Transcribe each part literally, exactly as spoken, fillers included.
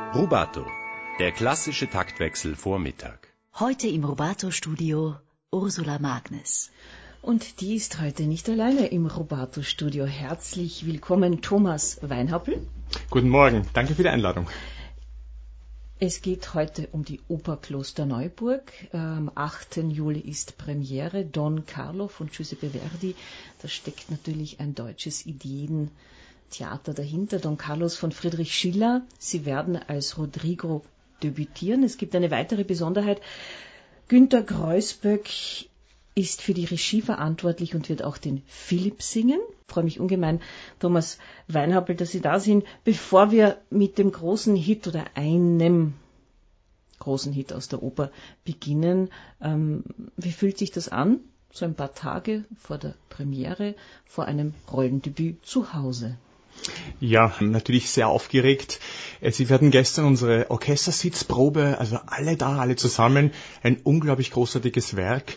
Rubato, der klassische Taktwechsel vor Mittag. Heute im Rubato-Studio Ursula Magnes. Und die ist heute nicht alleine im Rubato-Studio. Herzlich willkommen, Thomas Weinhappel. Guten Morgen, danke für die Einladung. Es geht heute um die Oper Klosterneuburg. Am achten Juli ist Premiere. Don Carlo von Giuseppe Verdi. Da steckt natürlich ein deutsches Ideentheater dahinter. Don Carlos von Friedrich Schiller. Sie werden als Rodrigo debütieren. Es gibt eine weitere Besonderheit. Günter Kreuzböck ist für die Regie verantwortlich und wird auch den Philipp singen. Ich freue mich ungemein, Thomas Weinhappel, dass Sie da sind. Bevor wir mit dem großen Hit oder einem großen Hit aus der Oper beginnen, ähm, wie fühlt sich das an, so ein paar Tage vor der Premiere, vor einem Rollendebüt zu Hause? Ja, natürlich sehr aufgeregt. Sie hatten gestern unsere Orchestersitzprobe, also alle da, alle zusammen, ein unglaublich großartiges Werk.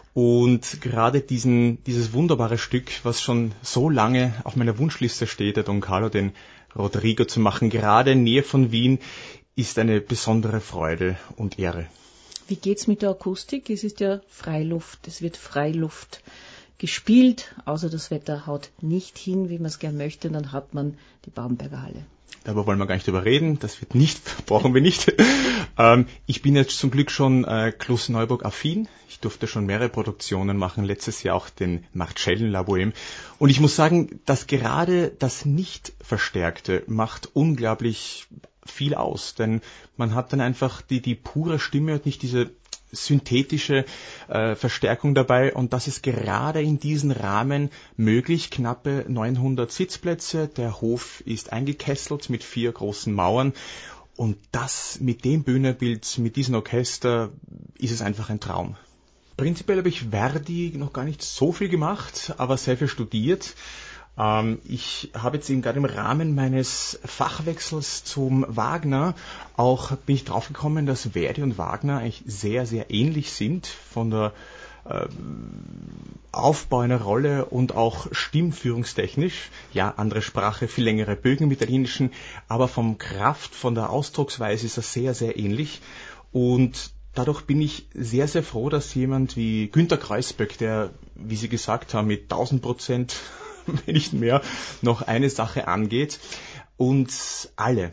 Und gerade diesen, dieses wunderbare Stück, was schon so lange auf meiner Wunschliste steht, der Don Carlo, den Rodrigo zu machen, gerade in Nähe von Wien, ist eine besondere Freude und Ehre. Wie geht's mit der Akustik? Es ist ja Freiluft, es wird Freiluft gespielt, außer das Wetter haut nicht hin, wie man es gern möchte, dann hat man die Baumberger Halle. Darüber wollen wir gar nicht überreden, das wird nicht, brauchen wir nicht. ähm, ich bin jetzt zum Glück schon äh, Klosterneuburg-affin. Ich durfte schon mehrere Produktionen machen, letztes Jahr auch den Marcellen La Bohème. Und ich muss sagen, dass gerade das Nicht-Verstärkte macht unglaublich viel aus, denn man hat dann einfach die, die pure Stimme und nicht diese synthetische äh, Verstärkung dabei, und das ist gerade in diesem Rahmen möglich. Knappe neunhundert Sitzplätze, der Hof ist eingekesselt mit vier großen Mauern, und das mit dem Bühnenbild, mit diesem Orchester ist es einfach ein Traum. Prinzipiell habe ich Verdi noch gar nicht so viel gemacht, aber sehr viel studiert. Ähm, ich habe jetzt eben gerade im Rahmen meines Fachwechsels zum Wagner auch, bin ich draufgekommen, dass Verdi und Wagner eigentlich sehr, sehr ähnlich sind von der äh, Aufbau einer Rolle und auch stimmführungstechnisch. Ja, andere Sprache, viel längere Bögen im Italienischen, aber vom Kraft, von der Ausdrucksweise ist das sehr, sehr ähnlich. Und dadurch bin ich sehr, sehr froh, dass jemand wie Günter Kreuzböck, der, wie Sie gesagt haben, mit tausend Prozent wenn nicht mehr, noch eine Sache angeht und alle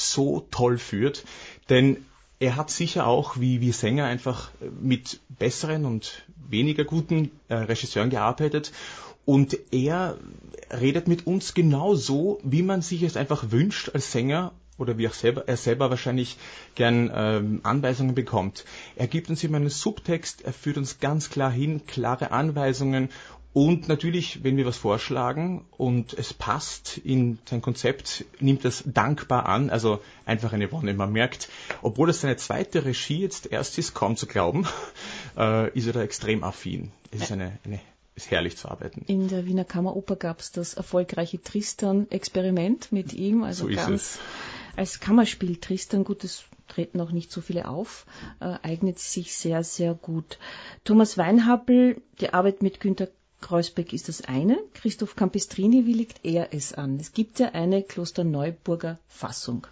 so toll führt, denn er hat sicher auch, wie wir Sänger, einfach mit besseren und weniger guten äh, Regisseuren gearbeitet, und er redet mit uns genauso, wie man sich es einfach wünscht als Sänger, oder wie auch selber, er selber wahrscheinlich gern ähm, Anweisungen bekommt. Er gibt uns immer einen Subtext, er führt uns ganz klar hin, klare Anweisungen. Und natürlich, wenn wir was vorschlagen und es passt in sein Konzept, nimmt das dankbar an, also einfach eine Wonne. Man merkt, obwohl es seine zweite Regie jetzt erst ist, kaum zu glauben, äh, ist er da extrem affin. Es ist, eine, eine, ist herrlich zu arbeiten. In der Wiener Kammeroper gab es das erfolgreiche Tristan-Experiment mit ihm, also so ist ganz es. Als Kammerspiel Tristan, gut, es treten auch nicht so viele auf, äh, eignet sich sehr, sehr gut. Thomas Weinhappel, die Arbeit mit Günter Kreuzböck ist das eine. Christoph Campestrini, wie legt er es an? Es gibt ja eine Klosterneuburger Fassung.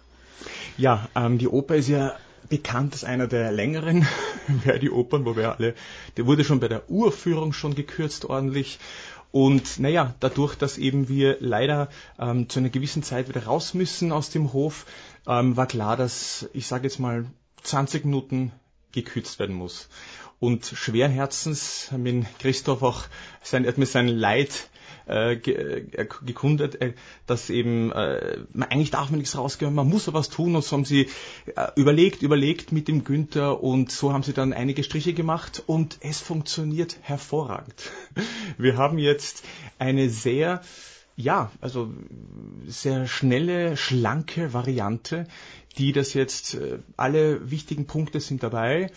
Ja, ähm, die Oper ist ja bekannt als einer der längeren Verdi-Opern, wo wir alle, der wurde schon bei der Uraufführung schon gekürzt ordentlich. Und naja, dadurch, dass eben wir leider ähm, zu einer gewissen Zeit wieder raus müssen aus dem Hof, ähm, war klar, dass, ich sage jetzt mal, zwanzig Minuten gekürzt werden muss. Und schweren Herzens hat mir Christoph auch sein, er hat mir sein Leid äh, ge, äh, gekundet, äh, dass eben, äh, man, eigentlich darf man nichts rausgeben, man muss aber was tun, und so haben sie äh, überlegt, überlegt mit dem Günther, und so haben sie dann einige Striche gemacht, und es funktioniert hervorragend. Wir haben jetzt eine sehr, ja, also sehr schnelle, schlanke Variante, die das jetzt, äh, alle wichtigen Punkte sind dabei.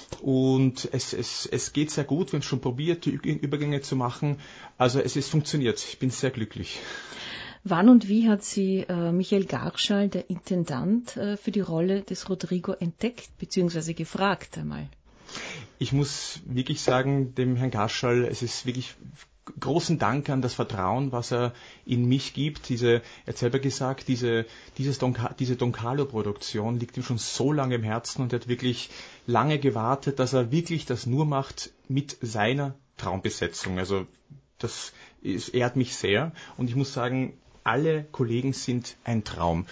Und es, es, es geht sehr gut, wir haben es schon probiert, die Übergänge zu machen. Also es ist funktioniert, ich bin sehr glücklich. Wann und wie hat Sie äh, Michael Garschall, der Intendant, äh, für die Rolle des Rodrigo entdeckt bzw. gefragt einmal? Ich muss wirklich sagen, dem Herrn Garschall, es ist wirklich großen Dank an das Vertrauen, was er in mich gibt. Diese, er hat selber gesagt, diese, dieses Don, diese Don Carlo-Produktion liegt ihm schon so lange im Herzen und er hat wirklich lange gewartet, dass er wirklich das nur macht mit seiner Traumbesetzung. Also das ist, ehrt mich sehr und ich muss sagen, alle Kollegen sind ein Traum.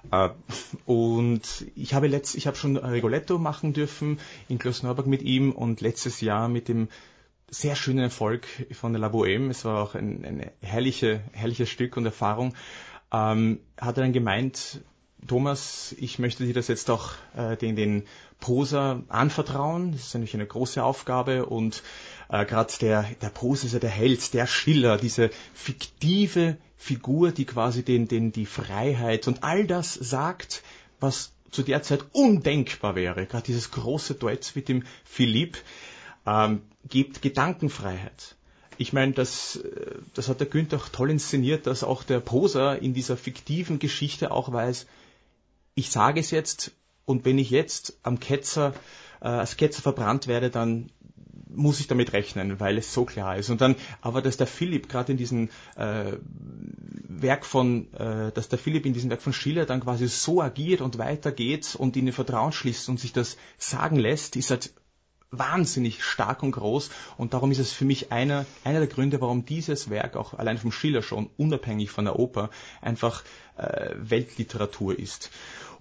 Und ich habe letzt, ich habe schon Rigoletto machen dürfen in Klosterneuburg mit ihm und letztes Jahr mit dem sehr schönen Erfolg von der La Bohème. Es war auch ein, ein herrliche, herrliches Stück und Erfahrung. Ähm, hat er dann gemeint, Thomas, ich möchte dir das jetzt auch äh, den, den Poser anvertrauen. Das ist natürlich eine große Aufgabe und äh, gerade der, der Poser ist ja der Held, der Schiller, diese fiktive Figur, die quasi den, den, die Freiheit und all das sagt, was zu der Zeit undenkbar wäre. Gerade dieses große Duett mit dem Philipp ähm, gibt Gedankenfreiheit. Ich meine, das, das hat der Günther auch toll inszeniert, dass auch der Poser in dieser fiktiven Geschichte auch weiß, ich sage es jetzt und wenn ich jetzt am Ketzer, äh, als Ketzer verbrannt werde, dann muss ich damit rechnen, weil es so klar ist. Und dann, aber dass der Philipp gerade in diesem äh, Werk von, äh, dass der Philipp in diesem Werk von Schiller dann quasi so agiert und weitergeht und in den Vertrauen schließt und sich das sagen lässt, ist halt wahnsinnig stark und groß und darum ist es für mich einer, einer der Gründe, warum dieses Werk auch allein vom Schiller schon, unabhängig von der Oper, einfach äh, Weltliteratur ist.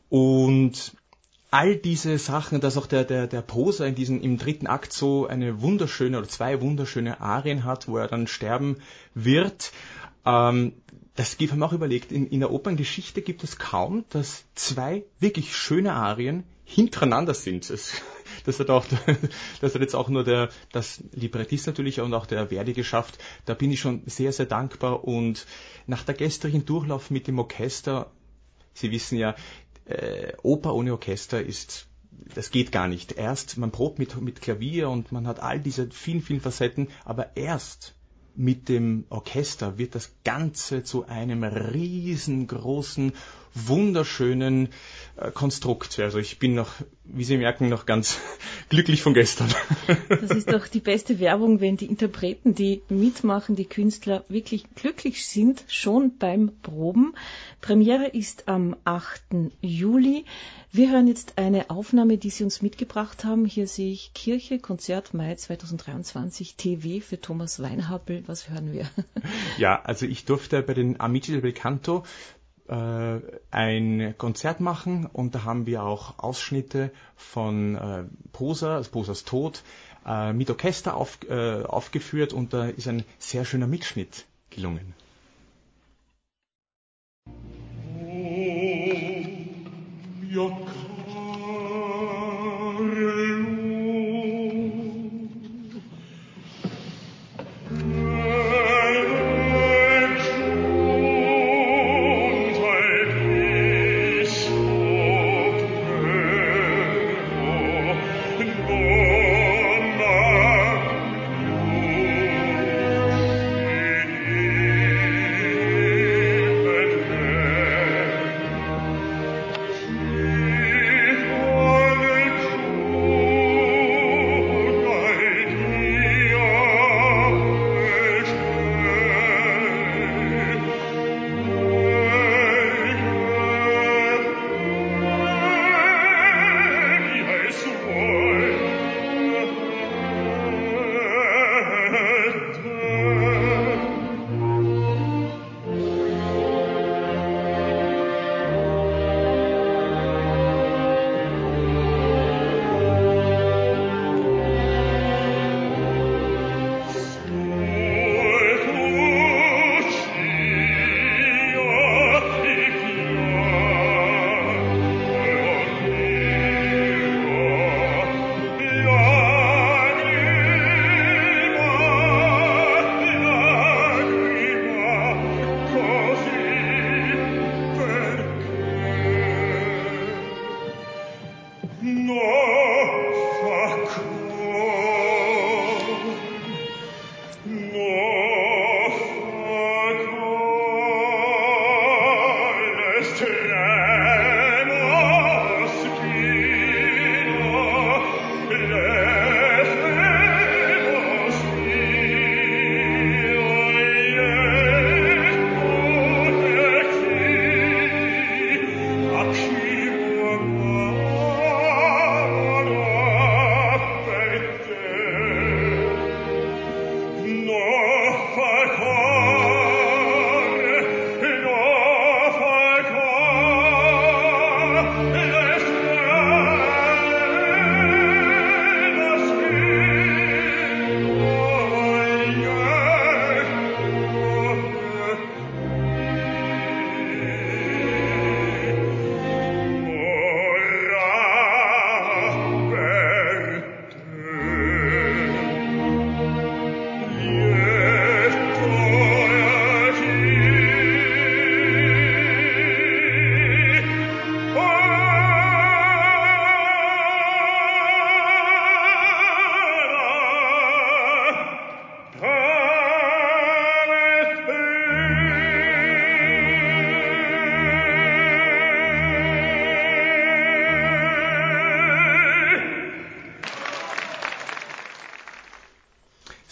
Und all diese Sachen, dass auch der, der, der Poser in diesem, im dritten Akt so eine wunderschöne oder zwei wunderschöne Arien hat, wo er dann sterben wird, ähm, das haben wir auch überlegt. In, in der Operngeschichte gibt es kaum, dass zwei wirklich schöne Arien hintereinander sind. Es, das hat auch, das hat jetzt auch nur der, das Librettist natürlich und auch der Verdi geschafft. Da bin ich schon sehr, sehr dankbar und nach der gestrigen Durchlauf mit dem Orchester, Sie wissen ja, äh, Oper ohne Orchester ist, das geht gar nicht. Erst, man probt mit, mit Klavier und man hat all diese vielen, vielen Facetten, aber erst mit dem Orchester wird das Ganze zu einem riesengroßen, wunderschönen äh, Konstrukt. Also ich bin noch, wie Sie merken, noch ganz glücklich von gestern. Das ist doch die beste Werbung, wenn die Interpreten, die mitmachen, die Künstler wirklich glücklich sind, schon beim Proben. Premiere ist am achten Juli. Wir hören jetzt eine Aufnahme, die Sie uns mitgebracht haben. Hier sehe ich Kirche, Konzert Mai zweitausenddreiundzwanzig, T V für Thomas Weinhappel. Was hören wir? Ja, also ich durfte bei den Amici del Bel Canto äh, ein Konzert machen und da haben wir auch Ausschnitte von äh, Poser, also Posers Tod, äh, mit Orchester auf, äh, aufgeführt und da ist ein sehr schöner Mitschnitt gelungen. Io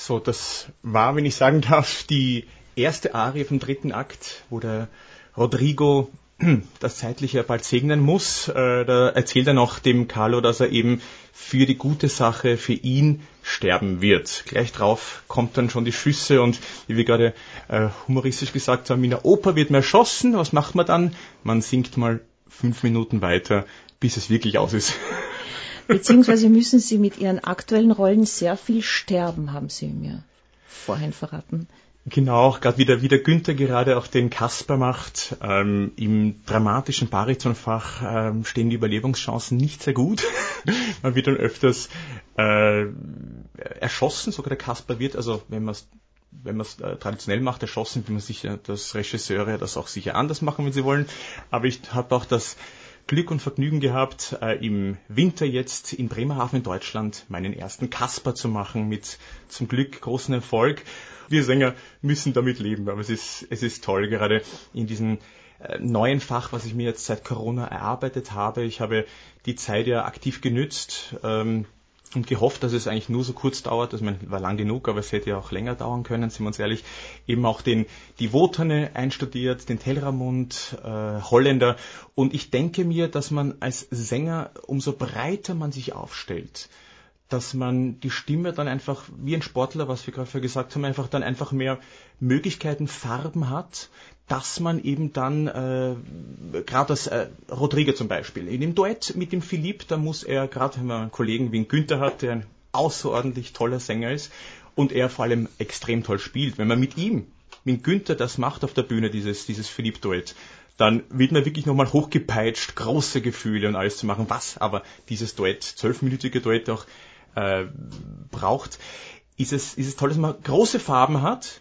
So, das war, wenn ich sagen darf, die erste Arie vom dritten Akt, wo der Rodrigo das Zeitliche bald segnen muss. Äh, da erzählt er noch dem Carlo, dass er eben für die gute Sache, für ihn sterben wird. Gleich drauf kommt dann schon die Schüsse und wie wir gerade äh, humoristisch gesagt haben, in der Oper wird man erschossen. Was macht man dann? Man singt mal fünf Minuten weiter, bis es wirklich aus ist. Beziehungsweise müssen Sie mit Ihren aktuellen Rollen sehr viel sterben, haben Sie mir vorhin verraten. Genau, gerade wie der, wie der Günther gerade auch den Kasper macht. Ähm, Im dramatischen Baritonfach ähm, stehen die Überlebenschancen nicht sehr gut. Man wird dann öfters äh, erschossen, sogar der Kasper wird, also wenn man es wenn man es äh, traditionell macht, erschossen, bin mir sicher, dass Regisseure das auch sicher anders machen, wenn sie wollen. Aber ich habe auch das Glück und Vergnügen gehabt, äh, im Winter jetzt in Bremerhaven in Deutschland meinen ersten Kasper zu machen, mit zum Glück großem Erfolg. Wir Sänger müssen damit leben, aber es ist, es ist toll, gerade in diesem äh, neuen Fach, was ich mir jetzt seit Corona erarbeitet habe. Ich habe die Zeit ja aktiv genützt ähm, und gehofft, dass es eigentlich nur so kurz dauert. Also, man war lang genug, aber es hätte ja auch länger dauern können, sind wir uns ehrlich. Eben auch den, die Wotane einstudiert, den Telramund, äh, Holländer. Und ich denke mir, dass man als Sänger, umso breiter man sich aufstellt, dass man die Stimme dann einfach, wie ein Sportler, was wir gerade vorher gesagt haben, einfach dann einfach mehr Möglichkeiten, Farben hat, dass man eben dann, äh, gerade das äh, Rodrigo zum Beispiel, in dem Duett mit dem Philipp, da muss er, gerade wenn man einen Kollegen wie einen Günther hat, der ein außerordentlich toller Sänger ist und er vor allem extrem toll spielt, wenn man mit ihm, mit Günther das macht auf der Bühne, dieses, dieses Philipp-Duett, dann wird man wirklich nochmal hochgepeitscht, große Gefühle und alles zu machen, was aber dieses Duett, zwölfminütige Duett auch äh, braucht, ist es, ist es toll, dass man große Farben hat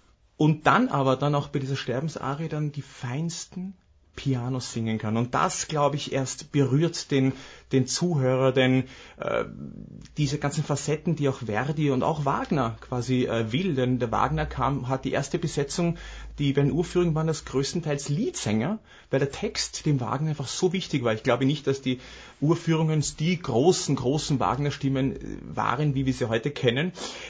und dann aber dann auch bei dieser Sterbensarie dann die feinsten Pianos singen kann. Und das, glaube ich, erst berührt den, den Zuhörer, denn äh, diese ganzen Facetten, die auch Verdi und auch Wagner quasi äh, will, denn der Wagner kam, hat die erste Besetzung, die bei den Urführungen waren das größtenteils Liedsänger, weil der Text dem Wagner einfach so wichtig war. Ich glaube nicht, dass die Urführungen die großen, großen Wagner-Stimmen waren, wie wir sie heute kennen.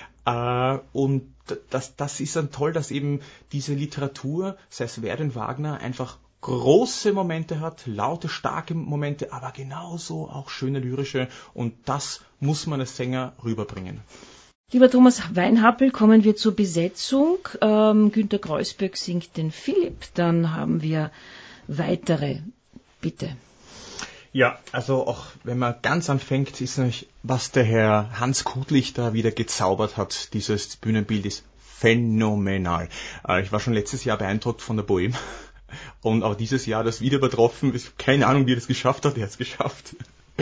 Uh, und das, das ist dann toll, dass eben diese Literatur, sei es Verdi und Wagner, einfach große Momente hat, laute, starke Momente, aber genauso auch schöne lyrische, und das muss man als Sänger rüberbringen. Lieber Thomas Weinhappel, kommen wir zur Besetzung. Ähm, Günter Kreuzberg singt den Philipp, dann haben wir weitere. Bitte. Ja, also auch wenn man ganz anfängt, ist natürlich, was der Herr Hans Kudlich da wieder gezaubert hat, dieses Bühnenbild ist phänomenal. Äh, ich war schon letztes Jahr beeindruckt von der Bohème. Und auch dieses Jahr das wieder übertroffen. Keine Ahnung, wie er das geschafft hat. Er hat es geschafft.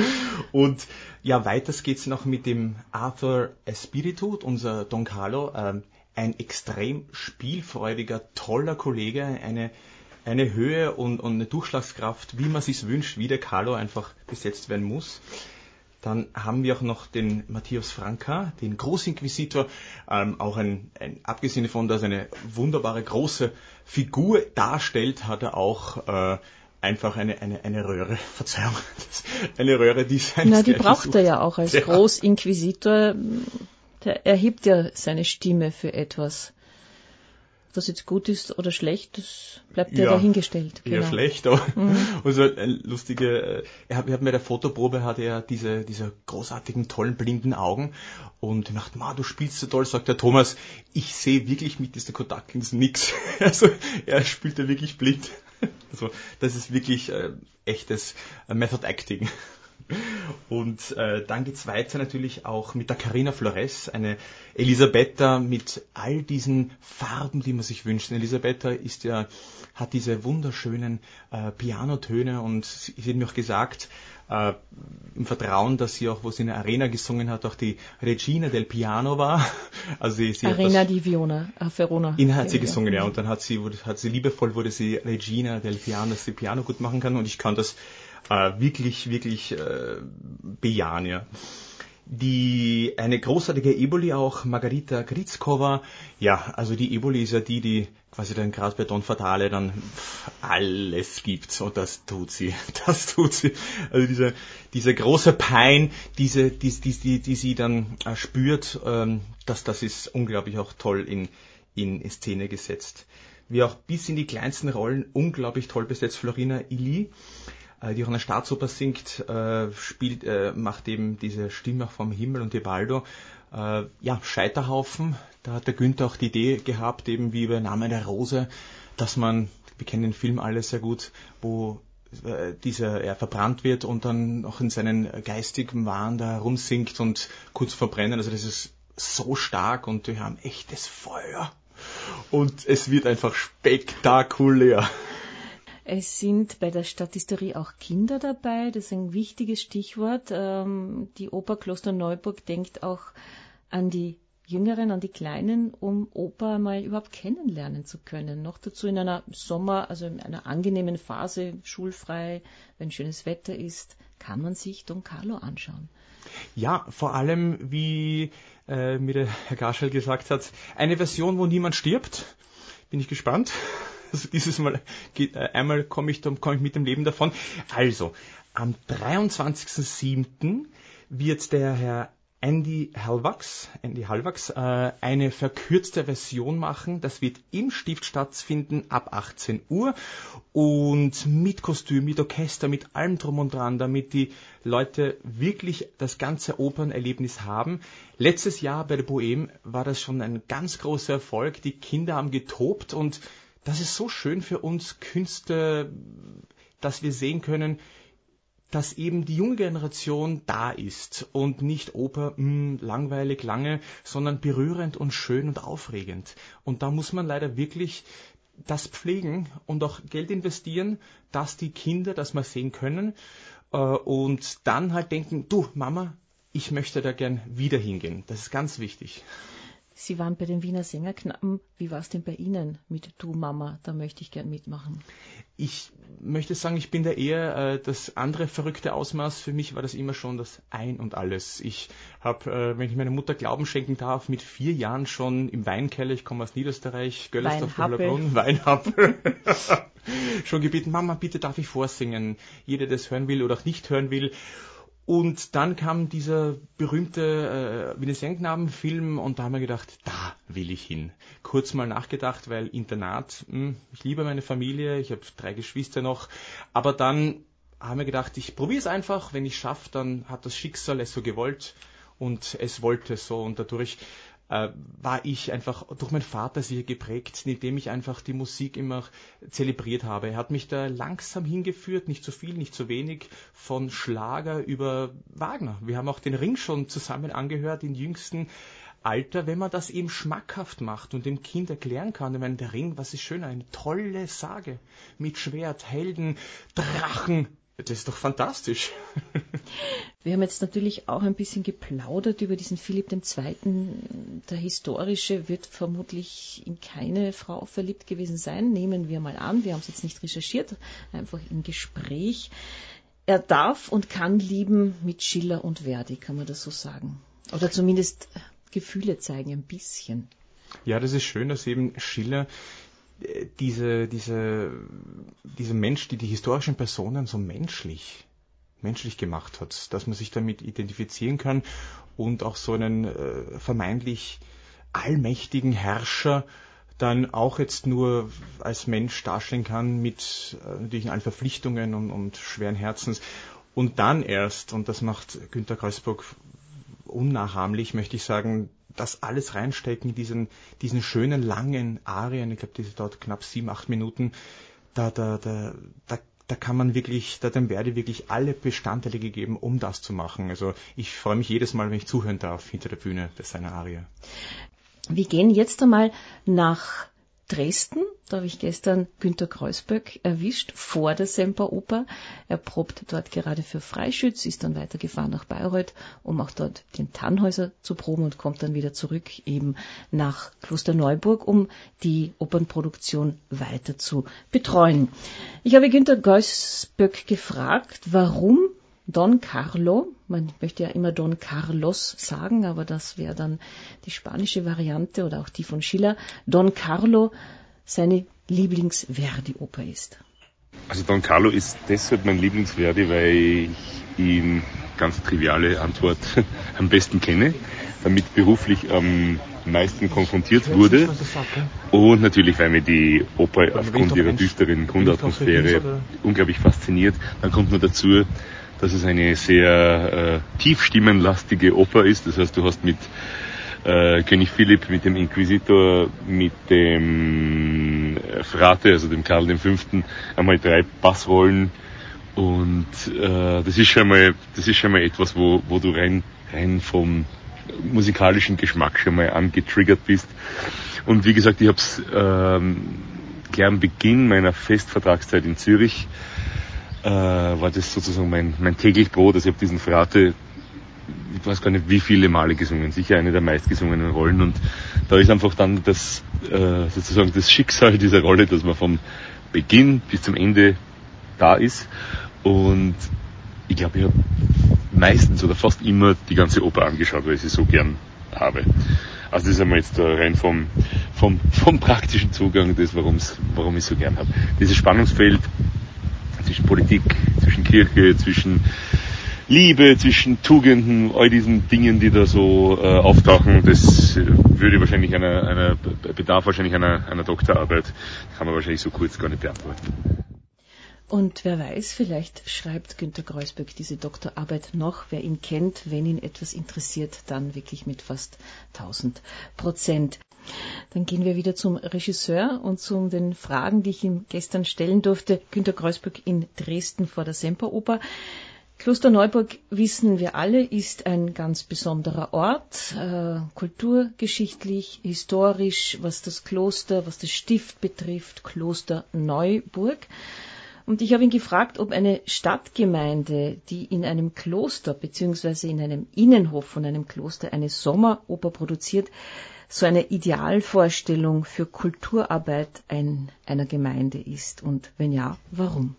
Und ja, weiters geht's noch mit dem Arthur Espiritu, unser Don Carlo. Ähm, ein extrem spielfreudiger, toller Kollege. Eine, eine Höhe und, und eine Durchschlagskraft, wie man sich's wünscht, wie der Carlo einfach besetzt werden muss. Dann haben wir auch noch den Matthias Franka, den Großinquisitor, ähm, auch ein, ein, abgesehen davon, dass er eine wunderbare große Figur darstellt, hat er auch äh, einfach eine, eine, eine Röhre, Verzeihung, das, eine Röhre, die sein Na, die braucht sucht. Er ja auch als ja. Großinquisitor, der erhebt ja seine Stimme für etwas. Ob das jetzt gut ist oder schlecht, das bleibt ja, ja dahingestellt. Eher genau. schlecht, aber mhm. also ein lustige, er hat, er hat bei der Fotoprobe hat er diese, diese großartigen, tollen, blinden Augen und er dachte, ma, du spielst so toll, sagt der Thomas, ich sehe wirklich mit dieser Kontaktlinsen nix. Also er spielt ja wirklich blind. Also das ist wirklich äh, echtes äh, Method Acting. Und äh, dann geht's weiter natürlich auch mit der Carina Flores, eine Elisabetta mit all diesen Farben, die man sich wünscht. Elisabetta ist ja, hat diese wunderschönen äh, Pianotöne und sie, sie hat mir auch gesagt, äh, im Vertrauen, dass sie auch, wo sie in der Arena gesungen hat, auch die Regina del Piano war. Also sie, sie Arena hat das, di Verona, äh, Verona. In hat sie gesungen, ja. Und dann hat sie, hat sie liebevoll, wurde sie Regina del Piano, dass sie Piano gut machen kann. Und ich kann das Äh, wirklich, wirklich äh, bejahen, ja. Die, eine großartige Eboli auch, Margarita Grickova. Ja, also die Eboli ist ja die, die quasi dann gerade bei Don Fatale dann alles gibt. Und das tut sie, das tut sie. Also diese, diese große Pein, diese, die, die, die, die sie dann äh, spürt, ähm, das, das ist unglaublich auch toll in, in Szene gesetzt. Wie auch bis in die kleinsten Rollen unglaublich toll besetzt Florina Illy, die auch in der Staatsoper singt, äh, spielt, äh, macht eben diese Stimme auch vom Himmel und Tebaldo. Äh, ja, Scheiterhaufen, da hat der Günther auch die Idee gehabt, eben wie bei Name der Rose, dass man, wir kennen den Film alle sehr gut, wo äh, dieser, er verbrannt wird und dann noch in seinen geistigen Wahn da rumsingt und kurz verbrennen. Also das ist so stark und wir haben echtes Feuer. Und es wird einfach spektakulär. Es sind bei der Stadthistorie auch Kinder dabei, das ist ein wichtiges Stichwort. Die Oper Klosterneuburg denkt auch an die Jüngeren, an die Kleinen, um Oper mal überhaupt kennenlernen zu können. Noch dazu in einer Sommer, also in einer angenehmen Phase, schulfrei, wenn schönes Wetter ist, kann man sich Don Carlo anschauen. Ja, vor allem, wie äh, mir der Herr Garschall gesagt hat, eine Version, wo niemand stirbt. Bin ich gespannt. Also dieses Mal geht, äh, einmal komme ich, komm ich mit dem Leben davon. Also, am dreiundzwanzigsten siebten wird der Herr Andy Hallwachs, Andy Hallwachs äh, eine verkürzte Version machen. Das wird im Stift stattfinden ab achtzehn Uhr und mit Kostüm, mit Orchester, mit allem drum und dran, damit die Leute wirklich das ganze Opernerlebnis haben. Letztes Jahr bei der Bohème war das schon ein ganz großer Erfolg. Die Kinder haben getobt und das ist so schön für uns Künstler, dass wir sehen können, dass eben die junge Generation da ist und nicht Oper mh, langweilig lange, sondern berührend und schön und aufregend. Und da muss man leider wirklich das pflegen und auch Geld investieren, dass die Kinder das mal sehen können äh, und dann halt denken, du Mama, ich möchte da gern wieder hingehen. Das ist ganz wichtig. Sie waren bei den Wiener Sängerknaben. Wie war es denn bei Ihnen mit Du Mama? Da möchte ich gern mitmachen. Ich möchte sagen, ich bin da eher äh, das andere verrückte Ausmaß. Für mich war das immer schon das Ein und Alles. Ich habe, äh, wenn ich meiner Mutter Glauben schenken darf, mit vier Jahren schon im Weinkeller, ich komme aus Niederösterreich, Göllersdorf-Brunn, Weinhappel, schon gebeten, Mama, bitte darf ich vorsingen. Jeder, der das hören will oder auch nicht hören will. Und dann kam dieser berühmte äh, Wiener Sängerknaben-Film und da haben wir gedacht, da will ich hin. Kurz mal nachgedacht, weil Internat, mh, ich liebe meine Familie, ich habe drei Geschwister noch, aber dann haben wir gedacht, ich probiere es einfach, wenn ich es schaffe, dann hat das Schicksal es so gewollt und es wollte so und dadurch äh, war ich einfach durch meinen Vater sehr geprägt, indem ich einfach die Musik immer zelebriert habe. Er hat mich da langsam hingeführt, nicht zu viel, nicht zu wenig, von Schlager über Wagner. Wir haben auch den Ring schon zusammen angehört, in jüngsten Alter, wenn man das eben schmackhaft macht und dem Kind erklären kann, ich meine, der Ring, was ist schöner, eine tolle Sage mit Schwert, Helden, Drachen. Das ist doch fantastisch. Wir haben jetzt natürlich auch ein bisschen geplaudert über diesen Philipp der Zweite. Der Historische wird vermutlich in keine Frau verliebt gewesen sein. Nehmen wir mal an. Wir haben es jetzt nicht recherchiert, einfach im Gespräch. Er darf und kann lieben mit Schiller und Verdi, kann man das so sagen? Oder zumindest Gefühle zeigen, ein bisschen. Ja, das ist schön, dass eben Schiller diese, diese, diese Mensch, die die historischen Personen so menschlich, menschlich gemacht hat, dass man sich damit identifizieren kann und auch so einen äh, vermeintlich allmächtigen Herrscher dann auch jetzt nur als Mensch darstellen kann mit äh, natürlich allen Verpflichtungen und, und schweren Herzens und dann erst, und das macht Günter Kreuzburg unnachahmlich, möchte ich sagen, das alles reinstecken, diesen, diesen schönen langen Arien, ich glaube, diese dauert knapp sieben, acht Minuten, da, da, da, da, da kann man wirklich, da hat dem Verdi wirklich alle Bestandteile gegeben, um das zu machen. Also ich freue mich jedes Mal, wenn ich zuhören darf hinter der Bühne bei seiner Arie. Wir gehen jetzt einmal nach Dresden. Da habe ich gestern Günter Kreuzböck erwischt, vor der Semperoper. Er probt dort gerade für Freischütz, ist dann weitergefahren nach Bayreuth, um auch dort den Tannhäuser zu proben und kommt dann wieder zurück eben nach Klosterneuburg, um die Opernproduktion weiter zu betreuen. Ich habe Günter Kreuzböck gefragt, warum Don Carlo, Man möchte ja immer Don Carlos sagen, aber das wäre dann die spanische Variante oder auch die von Schiller. Don Carlo seine Lieblings-Verdi-Oper ist. Also Don Carlo ist deshalb mein Lieblings-Verdi, weil ich ihn, ganz triviale Antwort, am besten kenne, damit beruflich am meisten konfrontiert wurde und natürlich, weil mir die Oper aufgrund ihrer düsteren Grundatmosphäre unglaublich fasziniert. Dann kommt noch dazu, dass es eine sehr äh, tiefstimmenlastige Oper ist. Das heißt, du hast mit äh, König Philipp, mit dem Inquisitor, mit dem Frate, also dem Karl der Fünfte, einmal drei Bassrollen. Und äh, das ist schon mal, das ist schon mal etwas, wo, wo du rein, rein vom musikalischen Geschmack schon mal angetriggert bist. Und wie gesagt, ich habe es ähm, gleich am Beginn meiner Festvertragszeit in Zürich äh, war das sozusagen mein, mein täglich Brot. Also ich habe diesen Frate, ich weiß gar nicht wie viele Male gesungen, sicher eine der meistgesungenen Rollen. Und da ist einfach dann das äh, sozusagen das Schicksal dieser Rolle, dass man vom Beginn bis zum Ende da ist. Und ich glaube, ich habe meistens oder fast immer die ganze Oper angeschaut, weil ich sie so gern habe. Also das ist einmal jetzt rein vom, vom, vom praktischen Zugang, das, warum's, warum ich so gern habe. Dieses Spannungsfeld zwischen Politik, zwischen Kirche, zwischen Liebe, zwischen Tugenden, all diesen Dingen, die da so äh, auftauchen, das würde wahrscheinlich einer, einer bedarf wahrscheinlich einer, einer Doktorarbeit. Kann man wahrscheinlich so kurz gar nicht beantworten. Und wer weiß, vielleicht schreibt Günter Kreuzberg diese Doktorarbeit noch. Wer ihn kennt, wenn ihn etwas interessiert, dann wirklich mit fast tausend Prozent. Dann gehen wir wieder zum Regisseur und zu den Fragen, die ich ihm gestern stellen durfte. Günter Kreuzberg in Dresden vor der Semperoper. Klosterneuburg, wissen wir alle, ist ein ganz besonderer Ort, äh, kulturgeschichtlich, historisch, was das Kloster, was das Stift betrifft, Klosterneuburg. Und ich habe ihn gefragt, ob eine Stadtgemeinde, die in einem Kloster bzw. in einem Innenhof von einem Kloster eine Sommeroper produziert, so eine Idealvorstellung für Kulturarbeit ein, einer Gemeinde ist. Und wenn ja, warum?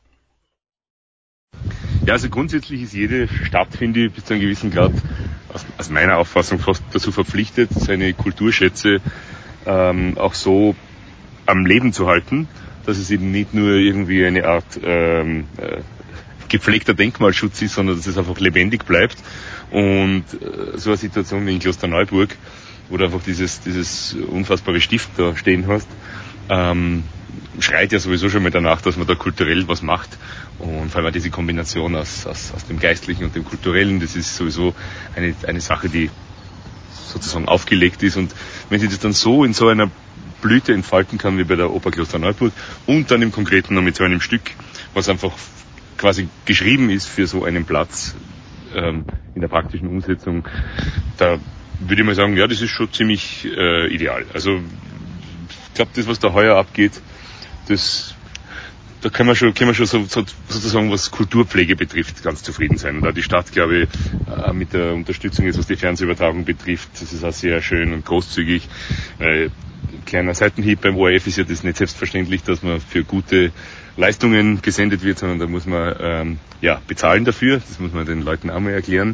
Ja, also grundsätzlich ist jede Stadt, finde ich, bis zu einem gewissen Grad aus, aus meiner Auffassung fast dazu verpflichtet, seine Kulturschätze ähm, auch so am Leben zu halten, dass es eben nicht nur irgendwie eine Art ähm, äh, gepflegter Denkmalschutz ist, sondern dass es einfach lebendig bleibt. Und äh, so eine Situation wie in Klosterneuburg, wo du einfach dieses, dieses unfassbare Stift da stehen hast, ähm, schreit ja sowieso schon mal danach, dass man da kulturell was macht. Und vor allem diese Kombination aus, aus, aus dem Geistlichen und dem Kulturellen, das ist sowieso eine, eine Sache, die sozusagen aufgelegt ist. Und wenn sie das dann so in so einer Blüte entfalten kann, wie bei der Oper Klosterneuburg, und dann im Konkreten noch mit so einem Stück, was einfach quasi geschrieben ist für so einen Platz ähm, in der praktischen Umsetzung, da würde ich mal sagen, ja, das ist schon ziemlich äh, ideal. Also ich glaube, das, was da heuer abgeht, das, da können wir schon, können wir schon so, so, sozusagen, was Kulturpflege betrifft, ganz zufrieden sein. Und auch die Stadt, glaube ich, äh, mit der Unterstützung jetzt, was die Fernsehübertragung betrifft, das ist auch sehr schön und großzügig. Äh, kleiner Seitenhieb beim O R F ist ja das nicht selbstverständlich, dass man für gute Leistungen gesendet wird, sondern da muss man ähm, ja bezahlen dafür. Das muss man den Leuten auch mal erklären.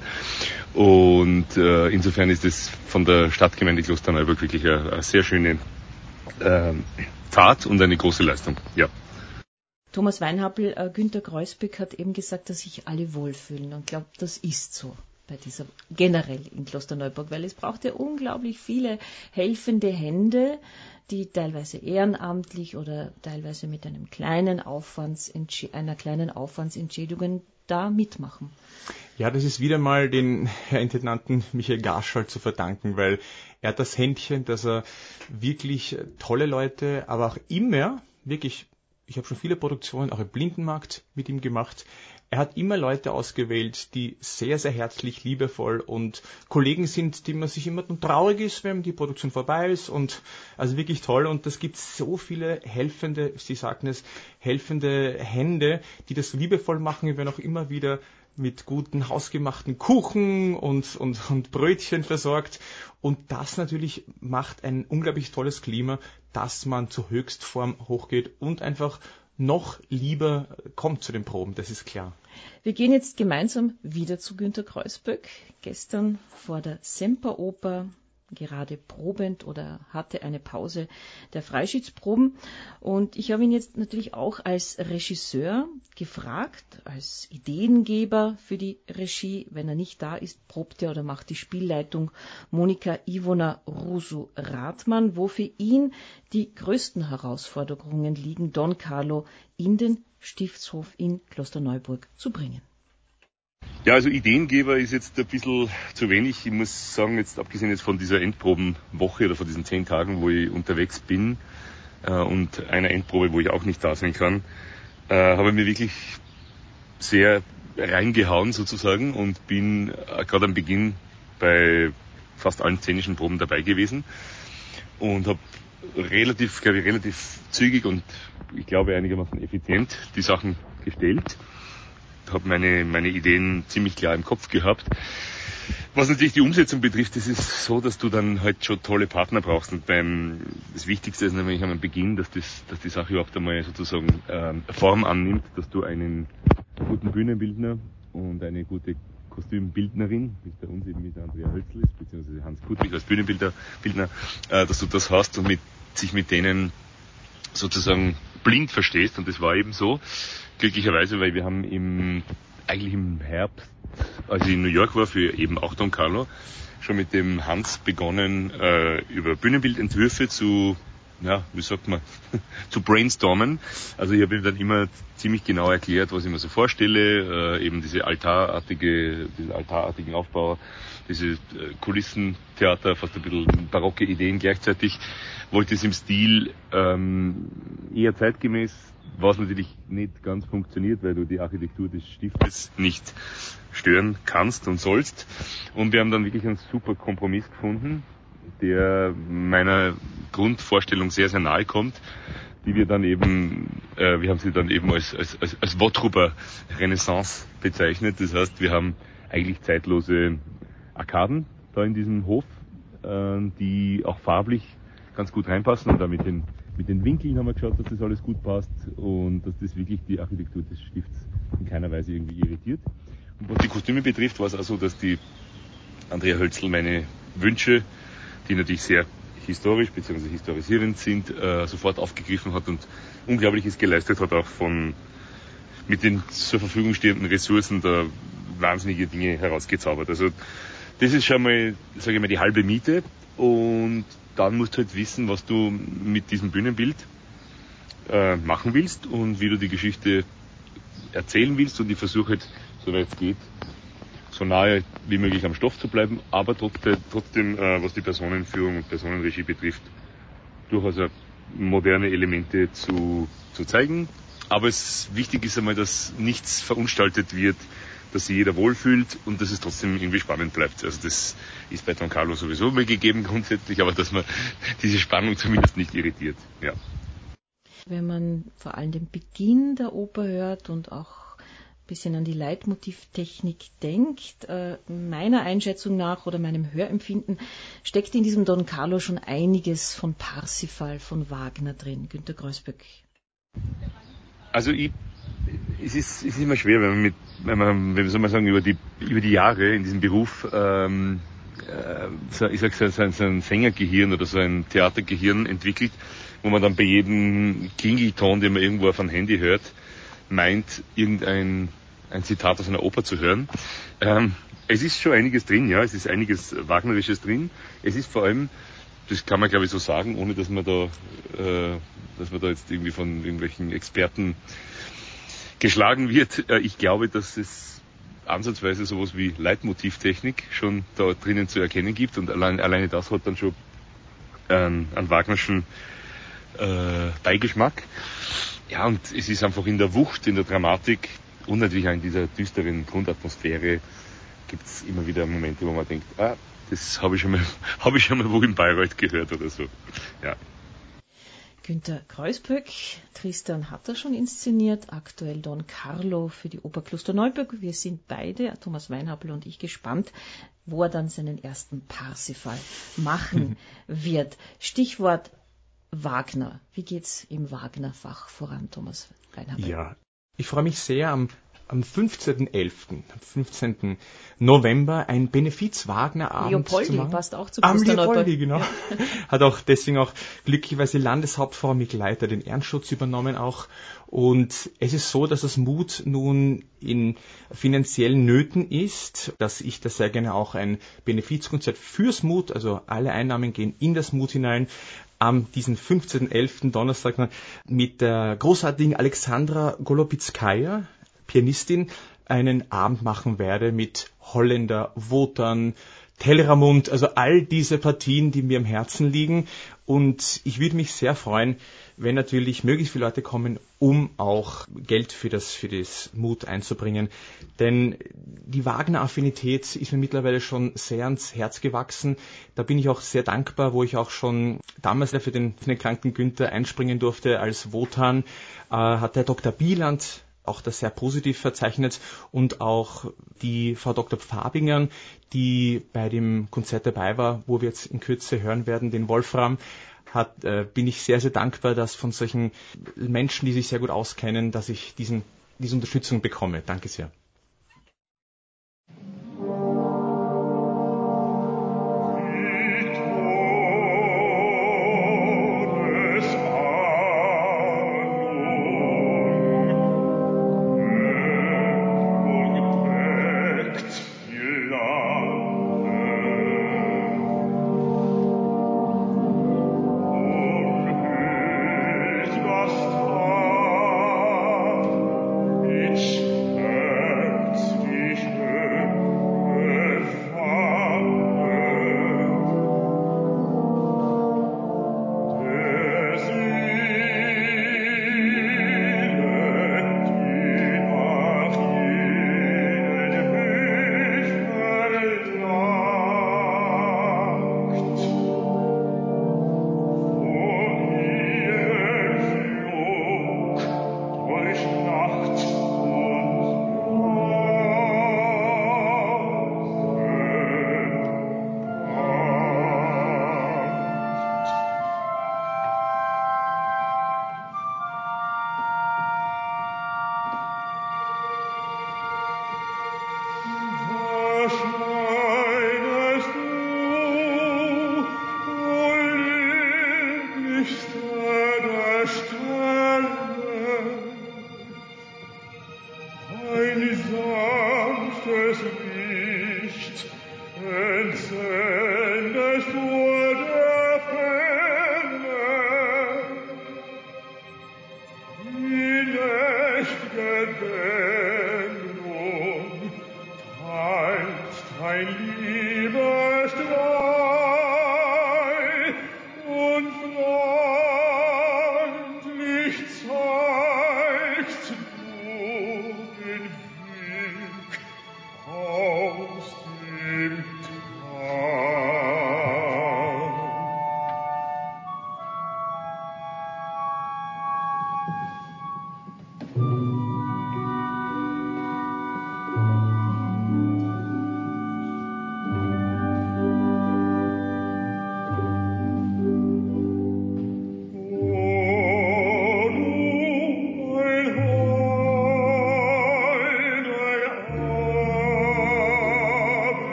Und äh, insofern ist es von der Stadtgemeinde Klosterneuburg wirklich eine, eine sehr schöne äh, Tat und eine große Leistung. Ja. Thomas Weinhappel, äh, Günter Kreuzberg hat eben gesagt, dass sich alle wohlfühlen, und ich glaube, das ist so bei dieser, generell in Klosterneuburg, weil es braucht ja unglaublich viele helfende Hände, die teilweise ehrenamtlich oder teilweise mit einem kleinen Aufwands, einer kleinen Aufwandsentschädigung da mitmachen. Ja, das ist wieder mal den Herr Intendanten Michael Gaschall zu verdanken, weil er hat das Händchen, dass er wirklich tolle Leute, aber auch immer wirklich, ich habe schon viele Produktionen auch im Blindenmarkt mit ihm gemacht, er hat immer Leute ausgewählt, die sehr, sehr herzlich, liebevoll und Kollegen sind, die man sich immer traurig ist, wenn die Produktion vorbei ist, und also wirklich toll. Und es gibt so viele helfende, Sie sagten es, helfende Hände, die das liebevoll machen. Wir werden auch immer wieder mit guten hausgemachten Kuchen und, und, und Brötchen versorgt. Und das natürlich macht ein unglaublich tolles Klima, dass man zur Höchstform hochgeht und einfach noch lieber kommt zu den Proben, das ist klar. Wir gehen jetzt gemeinsam wieder zu Günter Kreuzböck, gestern vor der Semperoper, gerade probend oder hatte eine Pause der Freischützproben. Und ich habe ihn jetzt natürlich auch als Regisseur gefragt, als Ideengeber für die Regie. Wenn er nicht da ist, probt er oder macht die Spielleitung Monika Ivona Rusu-Rathmann, wo für ihn die größten Herausforderungen liegen, Don Carlo in den Stiftshof in Klosterneuburg zu bringen. Ja, also Ideengeber ist jetzt ein bisschen zu wenig. Ich muss sagen, jetzt abgesehen jetzt von dieser Endprobenwoche oder von diesen zehn Tagen, wo ich unterwegs bin äh, und einer Endprobe, wo ich auch nicht da sein kann, äh, habe ich mir wirklich sehr reingehauen sozusagen und bin äh, gerade am Beginn bei fast allen szenischen Proben dabei gewesen und habe relativ, glaube ich, relativ zügig und ich glaube einigermaßen effizient die Sachen gestellt. Habe meine, meine Ideen ziemlich klar im Kopf gehabt. Was natürlich die Umsetzung betrifft, ist es so, dass du dann halt schon tolle Partner brauchst. Und beim, das Wichtigste ist nämlich am Beginn, dass, das, dass die Sache überhaupt einmal sozusagen ähm, Form annimmt, dass du einen guten Bühnenbildner und eine gute Kostümbildnerin, wie es bei uns eben mit Andrea Hölzl ist, beziehungsweise Hans Putlich als Bühnenbildner, Bildner, äh, dass du das hast und mit, sich mit denen sozusagen blind verstehst. Und das war eben so. Glücklicherweise, weil wir haben im, eigentlich im Herbst, als ich in New York war, für eben auch Don Carlo, schon mit dem Hans begonnen, äh, über Bühnenbildentwürfe zu, ja, wie sagt man, zu brainstormen. Also ich habe ihm dann immer ziemlich genau erklärt, was ich mir so vorstelle, äh, eben diese altarartige, diesen altarartigen Aufbau, diese äh, Kulissentheater, fast ein bisschen barocke Ideen gleichzeitig, wollte es im Stil ähm, eher zeitgemäß, was natürlich nicht ganz funktioniert, weil du die Architektur des Stiftes nicht stören kannst und sollst. Und wir haben dann wirklich einen super Kompromiss gefunden, der meiner Grundvorstellung sehr, sehr nahe kommt, die wir dann eben, äh, wir haben sie dann eben als, als, als, als Wottruber Renaissance bezeichnet. Das heißt, wir haben eigentlich zeitlose Arkaden da in diesem Hof, äh, die auch farblich ganz gut reinpassen und da mit den Mit den Winkeln haben wir geschaut, dass das alles gut passt und dass das wirklich die Architektur des Stifts in keiner Weise irgendwie irritiert. Und was die Kostüme betrifft, war es auch so, dass die Andrea Hölzl meine Wünsche, die natürlich sehr historisch bzw. historisierend sind, äh, sofort aufgegriffen hat und Unglaubliches geleistet hat, auch von mit den zur Verfügung stehenden Ressourcen da wahnsinnige Dinge herausgezaubert. Also das ist schon mal, sage ich mal, die halbe Miete und dann musst du halt wissen, was du mit diesem Bühnenbild äh, machen willst und wie du die Geschichte erzählen willst. Und ich versuche halt, soweit es geht, so nahe wie möglich am Stoff zu bleiben, aber trotzdem, trotzdem äh, was die Personenführung und Personenregie betrifft, durchaus moderne Elemente zu, zu zeigen. Aber es wichtig ist einmal, dass nichts verunstaltet wird, dass sich jeder wohlfühlt und dass es trotzdem irgendwie spannend bleibt. Also das ist bei Don Carlo sowieso mal gegeben grundsätzlich, aber dass man diese Spannung zumindest nicht irritiert. Ja. Wenn man vor allem den Beginn der Oper hört und auch ein bisschen an die Leitmotivtechnik denkt, äh, meiner Einschätzung nach oder meinem Hörempfinden steckt in diesem Don Carlo schon einiges von Parsifal, von Wagner drin. Günter Kreuzböck. Also ich Es ist, es ist immer schwer, wenn man mit, wenn man, wenn soll man sagen, über die, über die Jahre in diesem Beruf, ähm, äh, so, ich sag so, so, so ein Sängergehirn oder so ein Theatergehirn entwickelt, wo man dann bei jedem Klingelton, den man irgendwo auf einem Handy hört, meint, irgendein, ein Zitat aus einer Oper zu hören. Ähm, es ist schon einiges drin, ja, es ist einiges Wagnerisches drin. Es ist vor allem, das kann man glaube ich so sagen, ohne dass man da, äh, dass man da jetzt irgendwie von irgendwelchen Experten geschlagen wird. Ich glaube, dass es ansatzweise sowas wie Leitmotivtechnik schon da drinnen zu erkennen gibt und allein, alleine das hat dann schon einen, einen Wagnerschen äh, Beigeschmack. Ja, und es ist einfach in der Wucht, in der Dramatik und natürlich auch in dieser düsteren Grundatmosphäre gibt es immer wieder Momente, wo man denkt, ah, das habe ich schon mal, habe ich schon mal wo in Bayreuth gehört oder so. Ja. Günter Kreuzböck, Tristan hat er schon inszeniert, aktuell Don Carlo für die Oper Klosterneuburg. Wir sind beide, Thomas Weinhappel und ich, gespannt, wo er dann seinen ersten Parsifal machen wird. Stichwort Wagner. Wie geht's im Wagner-Fach voran, Thomas Weinhaber? Ja, ich freue mich sehr, am, am fünfzehnten elften, am fünfzehnten November ein Benefiz-Wagner-Abend Leopoldi zu machen. passt auch zu Am Klosterneuburg. Leopoldi, genau. Ja. Hat auch deswegen auch glücklicherweise Landeshauptfrau Mikleiter den Ehrenschutz übernommen auch. Und es ist so, dass das Mut nun in finanziellen Nöten ist, dass ich da sehr gerne auch ein Benefizkonzert fürs Mut, also alle Einnahmen gehen in das Mut hinein, am diesen fünfzehnten elften Donnerstag mit der großartigen Alexandra Golubitskaya, Pianistin, einen Abend machen werde mit Holländer, Wotan, Telramund, also all diese Partien, die mir am Herzen liegen. Und ich würde mich sehr freuen, wenn natürlich möglichst viele Leute kommen, um auch Geld für das, für das Mut einzubringen. Denn die Wagner-Affinität ist mir mittlerweile schon sehr ans Herz gewachsen. Da bin ich auch sehr dankbar, wo ich auch schon damals für den, für den kranken Günther einspringen durfte als Wotan, äh, hat der Doktor Bieland auch das sehr positiv verzeichnet und auch die Frau Doktor Fabinger, die bei dem Konzert dabei war, wo wir jetzt in Kürze hören werden, den Wolfram, hat, äh, bin ich sehr, sehr dankbar, dass von solchen Menschen, die sich sehr gut auskennen, dass ich diesen, diese Unterstützung bekomme. Danke sehr.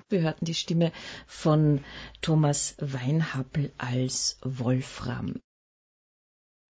Wir hörten die Stimme von Thomas Weinhappel als Wolfram.